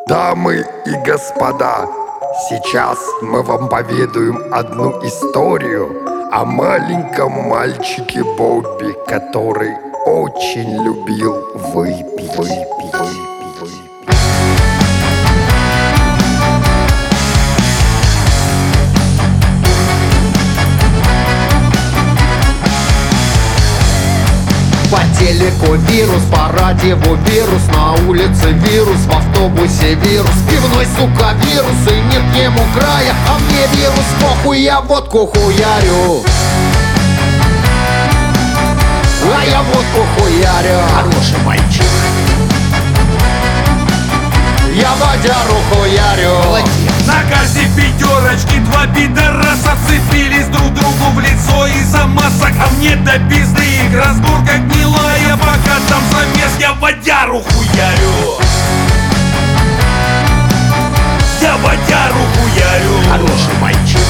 Дамы и господа, сейчас мы вам поведаем одну историю о маленьком мальчике Бобби, который очень любил выпить. По телеку вирус, по радио вирус, на улице вирус, в автобусе вирус, в пивной, сука, вирус, и нет ему края. А мне вирус похуй, я водку хуярю. А я водку хуярю. Хороший мальчик. Я водяру хуярю. Молодец. На карте пятерочки два пидораса вцепились друг другу в лицо из-за масок. А мне до пизды их разборка гнилая. Пока там замес, я водяру хуярю. Я водяру хуярю. Хороший мальчик.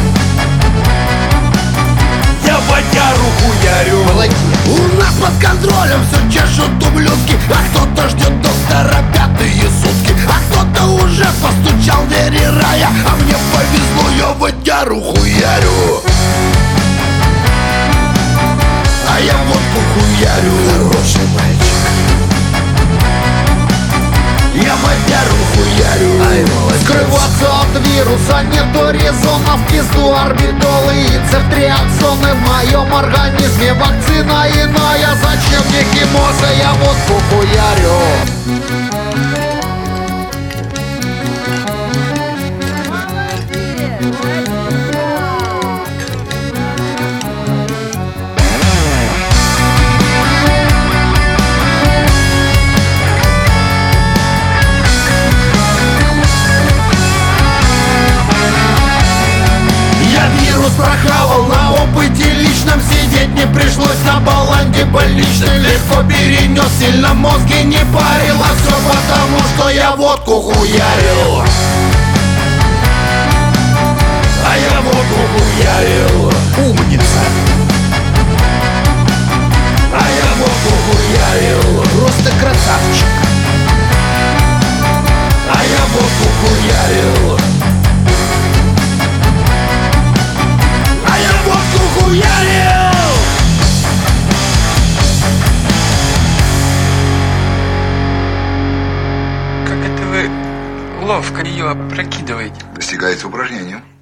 Я водяру хуярю. Молодец. У нас под контролем все чешут ублюдки. А кто-то ждет доктора пятые сутки. А кто-то уже постучал в двери рая. А мне повезло, я водяру хуярю. А я водку хуярю. Хороший мальчик. Я водяру хуярю. Ай, молодец. Скрываться от вируса нету резона. В пизду орбитолы и цефтриаксоны. В моем организме вакцина иная. Зачем мне химоза, я водку хуярю. Прохавал на опыте личном, сидеть не пришлось на баланде больничной. Легко перенес, сильно мозги не парило. Все потому, что я водку хуярил. А я водку хуярил. Умница. А я водку хуярил. Просто красавчик. А я водку хуярил. Как это вы ловко ее опрокидываете? Достигается упражнением.